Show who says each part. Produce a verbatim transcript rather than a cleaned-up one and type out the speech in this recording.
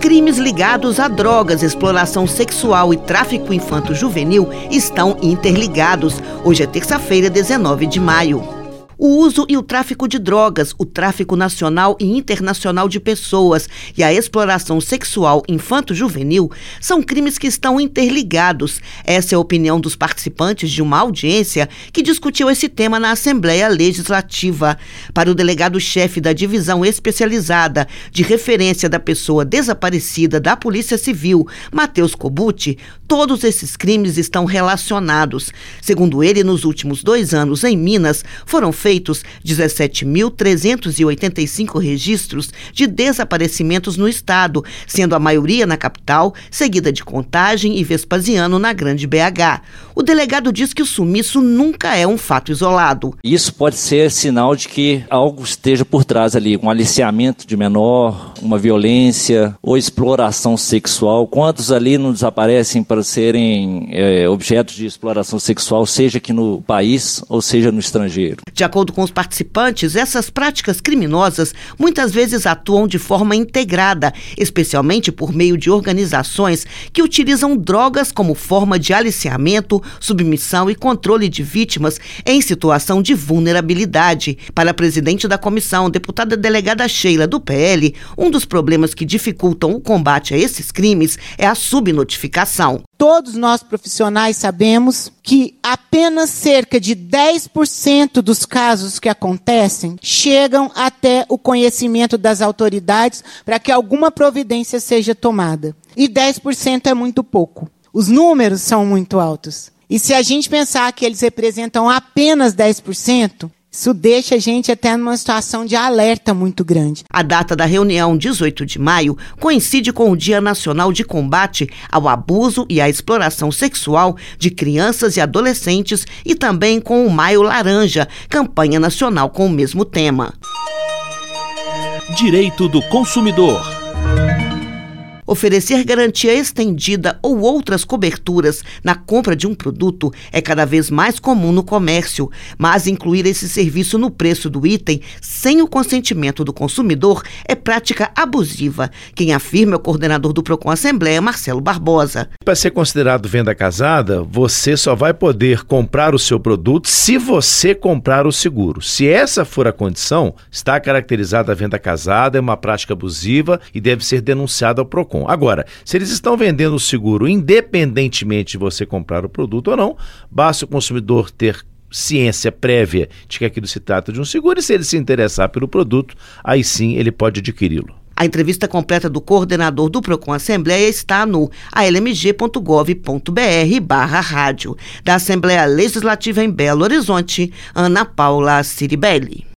Speaker 1: Crimes ligados a drogas, exploração sexual e tráfico infanto-juvenil estão interligados. Hoje é terça-feira, dezenove de maio. O uso e o tráfico de drogas, o tráfico nacional e internacional de pessoas e a exploração sexual infanto-juvenil são crimes que estão interligados. Essa é a opinião dos participantes de uma audiência que discutiu esse tema na Assembleia Legislativa. Para o delegado-chefe da Divisão Especializada de Referência da Pessoa Desaparecida da Polícia Civil, Matheus Cobutti, todos esses crimes estão relacionados. Segundo ele, nos últimos dois anos em Minas, foram feitos feitos dezessete mil trezentos e oitenta e cinco registros de desaparecimentos no estado, sendo a maioria na capital, seguida de Contagem e Vespasiano na Grande B H. O delegado diz que o sumiço nunca é um fato isolado.
Speaker 2: Isso pode ser sinal de que algo esteja por trás ali, um aliciamento de menor, uma violência ou exploração sexual. Quantos ali não desaparecem para serem é, objetos de exploração sexual, seja aqui no país ou seja no estrangeiro?
Speaker 1: De acordo com os participantes, essas práticas criminosas muitas vezes atuam de forma integrada, especialmente por meio de organizações que utilizam drogas como forma de aliciamento, submissão e controle de vítimas em situação de vulnerabilidade. Para a presidente da comissão, deputada delegada Sheila, do P L, um dos problemas que dificultam o combate a esses crimes é a subnotificação.
Speaker 3: Todos nós profissionais sabemos que apenas cerca de dez por cento dos casos que acontecem chegam até o conhecimento das autoridades para que alguma providência seja tomada. E dez por cento é muito pouco. Os números são muito altos. E se a gente pensar que eles representam apenas dez por cento, isso deixa a gente até numa situação de alerta muito grande.
Speaker 1: A data da reunião, dezoito de maio, coincide com o Dia Nacional de Combate ao Abuso e à Exploração Sexual de Crianças e Adolescentes e também com o Maio Laranja, campanha nacional com o mesmo tema.
Speaker 4: Direito do consumidor.
Speaker 1: Oferecer garantia estendida ou outras coberturas na compra de um produto é cada vez mais comum no comércio, mas incluir esse serviço no preço do item sem o consentimento do consumidor é prática abusiva. Quem afirma é o coordenador do Procon Assembleia, Marcelo Barbosa.
Speaker 5: Para ser considerado venda casada, você só vai poder comprar o seu produto se você comprar o seguro. Se essa for a condição, está caracterizada a venda casada, é uma prática abusiva e deve ser denunciada ao Procon. Agora, se eles estão vendendo o seguro independentemente de você comprar o produto ou não, basta o consumidor ter ciência prévia de que aquilo se trata de um seguro e se ele se interessar pelo produto, aí sim ele pode adquiri-lo.
Speaker 1: A entrevista completa do coordenador do Procon Assembleia está no a l m g ponto gov ponto b r barra rádio. Da Assembleia Legislativa em Belo Horizonte, Ana Paula Ciribelli.